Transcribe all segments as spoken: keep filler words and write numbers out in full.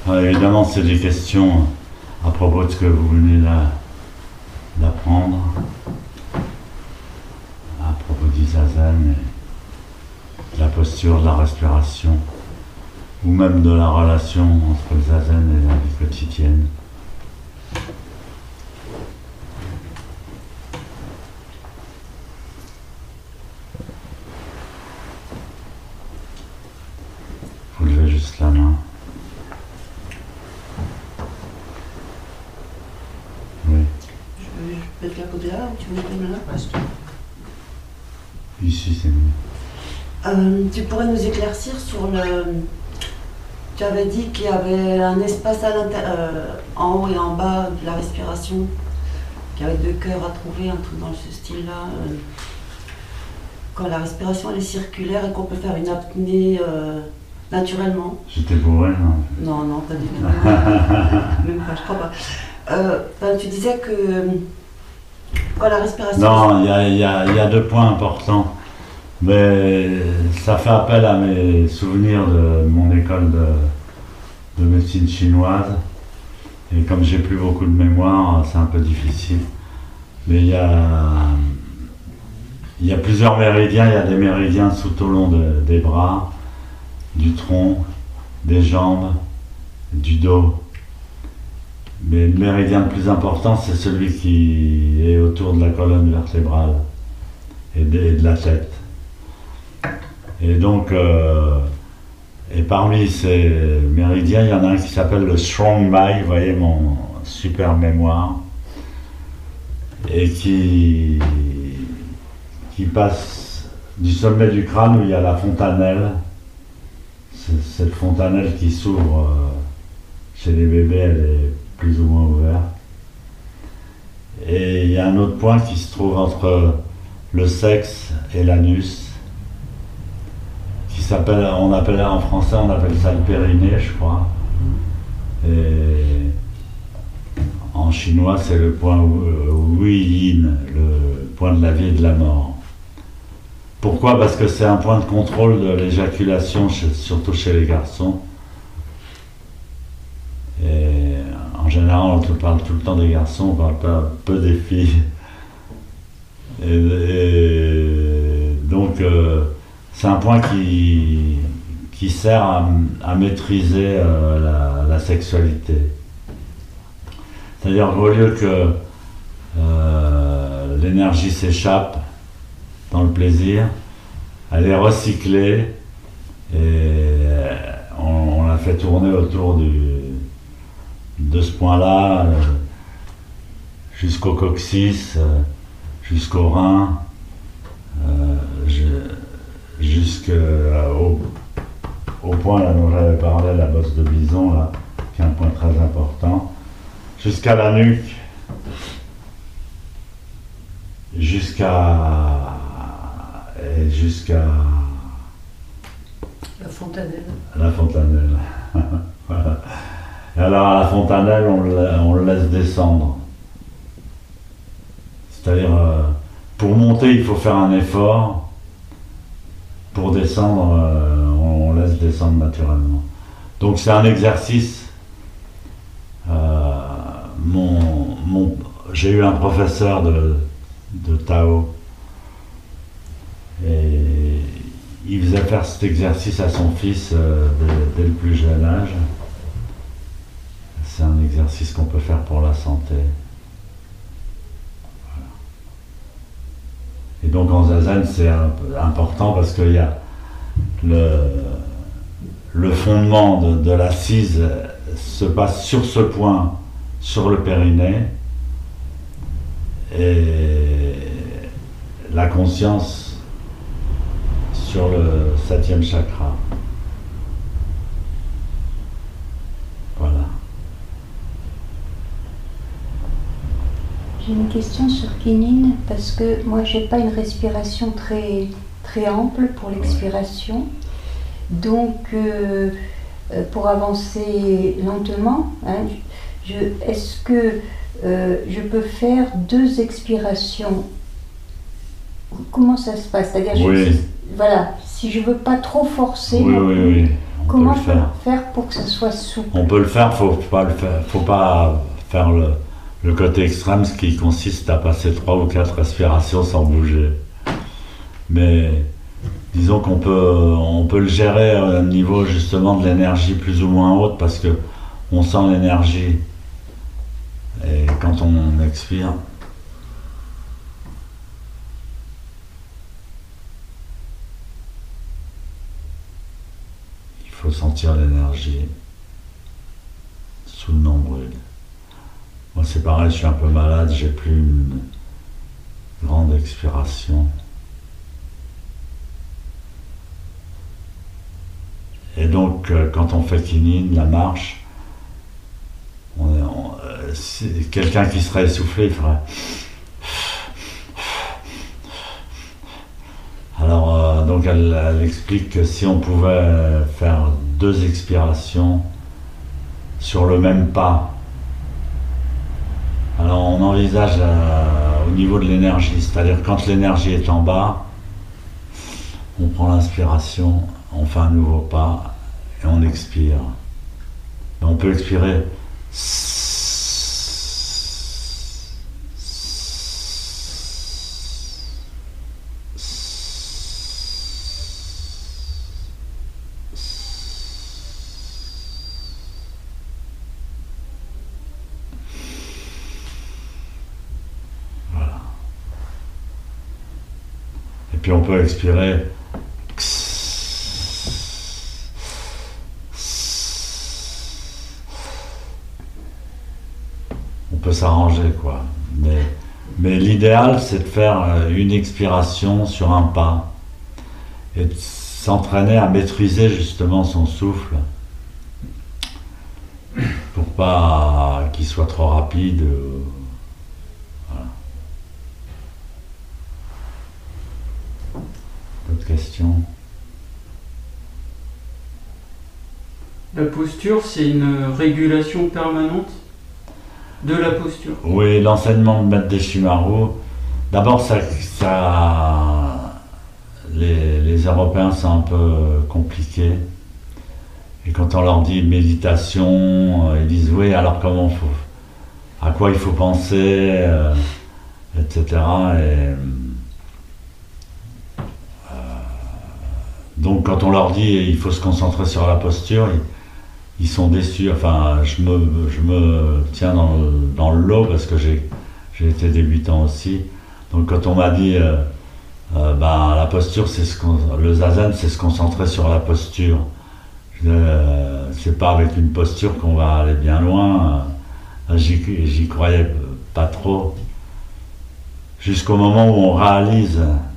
Alors, évidemment, c'est des questions à propos de ce que vous venez d'apprendre, à propos du zazen, et de la posture, de la respiration, ou même de la relation entre le zazen et la vie quotidienne. Vous levez juste la main. Oui. Je, je peux te la poser là ou tu veux me là? Ici, c'est mieux. Euh, tu pourrais nous éclaircir sur le... Tu avais dit qu'il y avait un espace à euh, en haut et en bas de la respiration, qu'il y avait deux cœurs à trouver, un truc dans ce style-là. Euh, quand la respiration elle est circulaire et qu'on peut faire une apnée euh, naturellement. J'étais bourré, non? Non, non, pas du tout. Même pas, je crois pas. Euh, ben, tu disais que quand la respiration... Non, il y a, y a, y a deux points importants. Mais ça fait appel à mes souvenirs de mon école de, de médecine chinoise. Et comme j'ai plus beaucoup de mémoire, c'est un peu difficile. Mais il y a, il y a plusieurs méridiens. Il y a des méridiens tout au long de, des bras, du tronc, des jambes, du dos. Mais le méridien le plus important, c'est celui qui est autour de la colonne vertébrale et de, et de la tête. Et donc, euh, et parmi ces méridiens, il y en a un qui s'appelle le Strong Mai, vous voyez mon super mémoire, et qui, qui passe du sommet du crâne où il y a la fontanelle, c'est cette fontanelle qui s'ouvre euh, chez les bébés, elle est plus ou moins ouverte. Et il y a un autre point qui se trouve entre le sexe et l'anus, qui s'appelle, on appelle en français, on appelle ça le périnée, je crois. Et en chinois, c'est le point Wu Yin, le point de la vie et de la mort. Pourquoi? Parce que c'est un point de contrôle de l'éjaculation, surtout chez les garçons. Et en général, on parle tout le temps des garçons, on parle pas peu des filles. Et, et donc, euh, c'est un point qui, qui sert à, à maîtriser euh, la, la sexualité. C'est-à-dire qu'au lieu que euh, l'énergie s'échappe dans le plaisir, elle est recyclée et on, on la fait tourner autour du, de ce point-là euh, jusqu'au coccyx, euh, jusqu'au rein, euh, jusqu'au au point là dont j'avais parlé, la bosse de bison, là, qui est un point très important, jusqu'à la nuque, jusqu'à et jusqu'à la fontanelle. La fontanelle. Voilà. Et alors à la fontanelle, on le, on le laisse descendre. C'est-à-dire, euh, pour monter, il faut faire un effort. Pour descendre, euh, on, on laisse descendre naturellement. Donc c'est un exercice. Euh, mon, mon, j'ai eu un professeur de, de Tao. Et il faisait faire cet exercice à son fils euh, dès, dès le plus jeune âge. C'est un exercice qu'on peut faire pour la santé. Voilà. Et donc en zazen, c'est important parce qu'il y a le, le fondement de, de l'assise se passe sur ce point, sur le périnée, et la conscience sur le septième chakra. Voilà. J'ai une question sur Kinine, parce que moi j'ai pas une respiration très, très ample pour l'expiration. Donc euh, pour avancer lentement, hein, je, est-ce que euh, je peux faire deux expirations? Comment ça se passe? C'est-à-dire, oui. je, voilà, si je veux pas trop forcer. Oui, oui, oui. on Comment peut le faire. faire pour que ça soit souple? On peut le faire, faut pas le faire, faut pas faire le, le côté extrême, ce qui consiste à passer trois ou quatre respirations sans bouger. Mais disons qu'on peut, on peut le gérer à un niveau justement de l'énergie plus ou moins haute parce que on sent l'énergie et quand on expire, il faut sentir l'énergie sous le nombril. Moi c'est pareil, je suis un peu malade, j'ai plus une grande expiration. Et donc, euh, quand on fait Kinine, la marche, on, on, euh, quelqu'un qui serait essoufflé, il ferait... Alors, euh, donc elle, elle explique que si on pouvait faire deux expirations sur le même pas, alors on envisage euh, au niveau de l'énergie, c'est-à-dire quand l'énergie est en bas, on prend l'inspiration, on fait un nouveau pas et on expire. Et on peut expirer voilà. Et puis on peut expirer peut s'arranger quoi. Mais, mais l'idéal c'est de faire une expiration sur un pas et de s'entraîner à maîtriser justement son souffle pour pas qu'il soit trop rapide. Voilà. D'autres questions? La posture, c'est une régulation permanente de la posture. Oui, l'enseignement de Maître Deshimaru, d'abord ça, ça les, les Européens sont un peu compliqués et quand on leur dit méditation, ils disent oui, alors comment faut, à quoi il faut penser, euh, et cetera. Et, euh, donc quand on leur dit il faut se concentrer sur la posture, ils, ils sont déçus. Enfin, je me, je me tiens dans le, dans le lot parce que j'ai, j'ai été débutant aussi. Donc quand on m'a dit euh, euh, ben, la posture, c'est ce qu'on, le zazen, c'est se concentrer sur la posture. Euh, c'est pas avec une posture qu'on va aller bien loin. Euh, j'y, j'y croyais pas trop. Jusqu'au moment où on réalise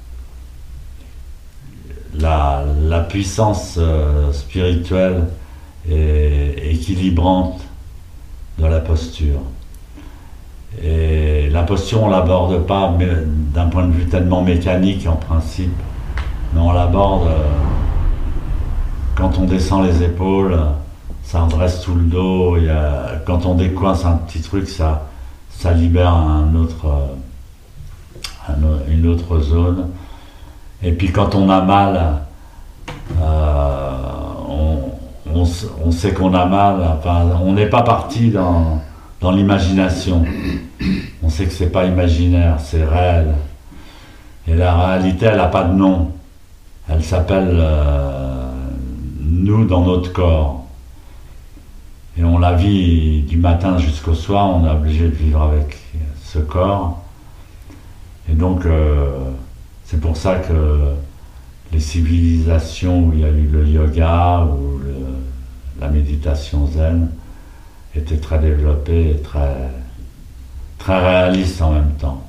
la, la puissance euh, spirituelle et équilibrante de la posture. Et la posture, on ne l'aborde pas mais d'un point de vue tellement mécanique en principe, mais on l'aborde euh, quand on descend les épaules, ça redresse tout le dos, il y a, quand on décoince un petit truc, ça, ça libère un autre, euh, un, une autre zone. Et puis quand on a mal, euh, on, on, on sait qu'on a mal, enfin, on n'est pas parti dans, dans l'imagination. On sait que c'est pas imaginaire, c'est réel. Et la réalité, elle n'a pas de nom. Elle s'appelle euh, nous dans notre corps. Et on la vit du matin jusqu'au soir, on est obligé de vivre avec ce corps. Et donc, euh, c'est pour ça que les civilisations où il y a eu le yoga ou le, la méditation zen étaient très développées et très, très réalistes en même temps.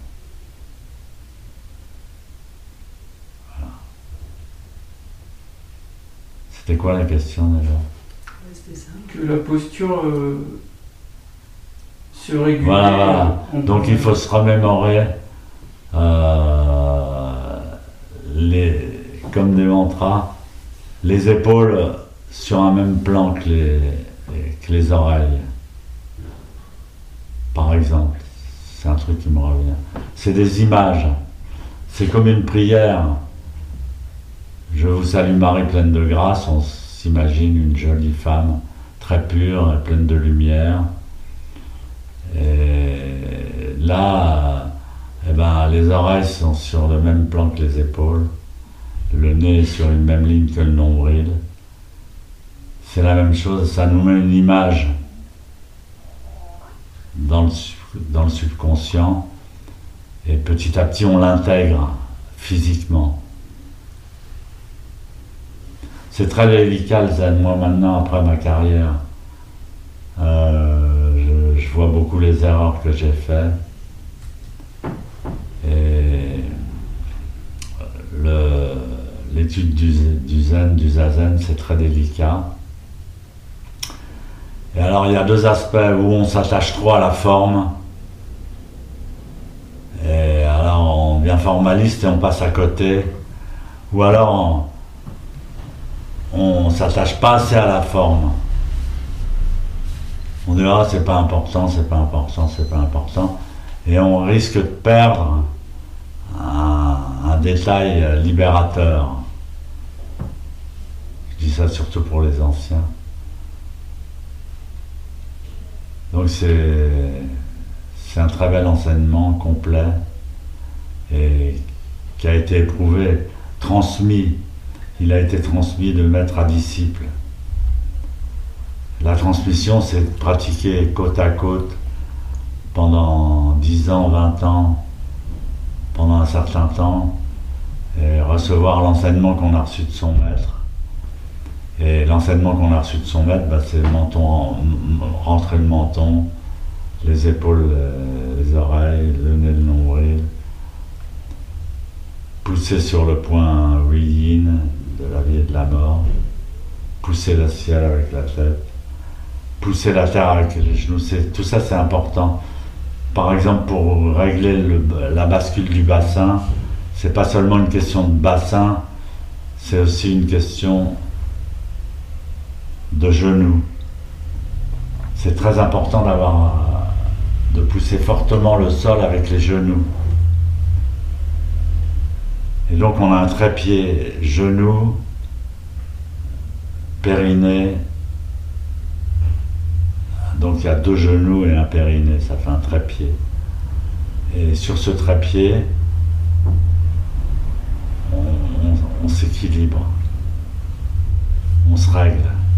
Voilà. C'était quoi la question déjà? Que la posture euh, se régule. Voilà, voilà. Donc il faut se remémorer euh, les, comme des mantras, les épaules sur un même plan que les, que les oreilles. Par exemple, c'est un truc qui me revient. C'est des images. C'est comme une prière. Je vous salue Marie pleine de grâce. On, s'imagine une jolie femme très pure et pleine de lumière. Et là, eh ben, les oreilles sont sur le même plan que les épaules, le nez est sur une même ligne que le nombril. C'est la même chose, ça nous met une image dans le, dans le subconscient et petit à petit on l'intègre physiquement. C'est très délicat le zen. Moi maintenant, après ma carrière, euh, je, je vois beaucoup les erreurs que j'ai faites. Et le, l'étude du, du zen, du zazen, c'est très délicat. Et alors il y a deux aspects où on s'attache trop à la forme. Et alors on devient formaliste et on passe à côté. Ou alors on, on s'attache pas assez à la forme. On dit ah c'est pas important, c'est pas important, c'est pas important. Et on risque de perdre un, un détail libérateur. Je dis ça surtout pour les anciens. Donc c'est, c'est un très bel enseignement complet et qui a été éprouvé, transmis. Il a été transmis de maître à disciple. La transmission, c'est de pratiquer côte à côte pendant dix ans, vingt ans, pendant un certain temps, et recevoir l'enseignement qu'on a reçu de son maître. Et l'enseignement qu'on a reçu de son maître, bah, c'est le menton, rentrer le menton, les épaules, les oreilles, le nez, le nombril, pousser sur le point Yin de la vie et de la mort, pousser le ciel avec la tête, pousser la terre avec les genoux, c'est, tout ça c'est important. Par exemple, pour régler le, la bascule du bassin, c'est pas seulement une question de bassin, c'est aussi une question de genoux. C'est très important d'avoir, de pousser fortement le sol avec les genoux. Et donc on a un trépied genou, périnée. Donc il y a deux genoux et un périnée, ça fait un trépied. Et sur ce trépied, on, on, on s'équilibre, on se règle.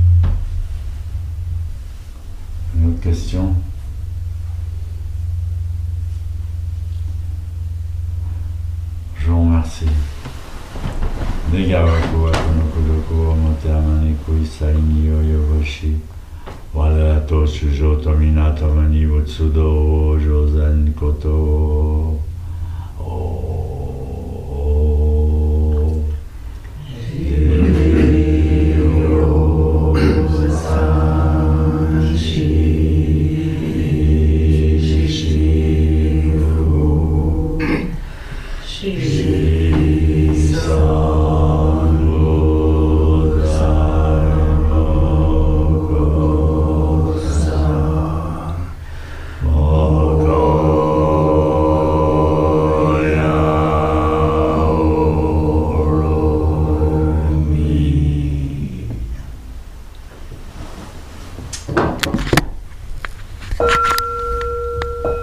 Une autre question? Je vous remercie. Negawaku akonokudoko moteamaniku isaini yoyoboshi wadato shujo tominato mani wutsudo jozen koto o Jesus.